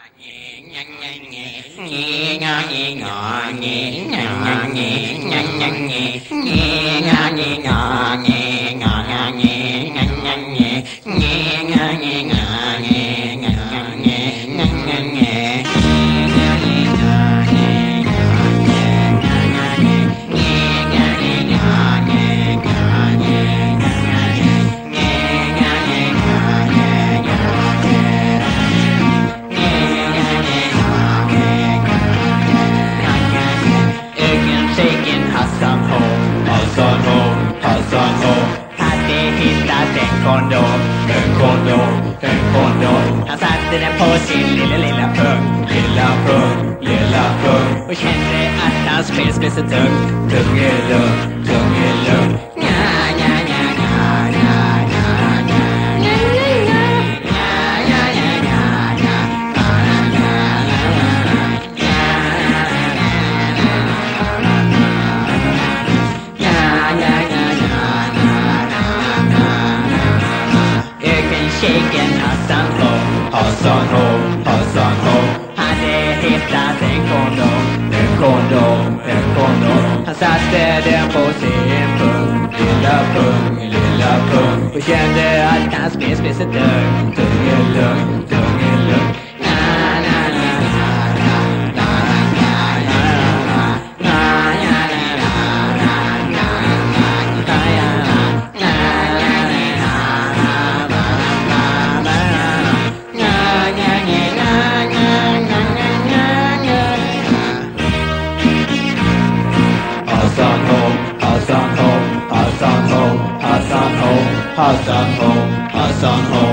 Han satte den på sin lilla pung, och kände att hans sked blev så tung. Tung är lugn. Shaken Hassan Ho hade hittat en kondom. Han satte den på sin pung, lilla pung, och kände att hans spes blev så tung. Tung är lugn. Hassan Ho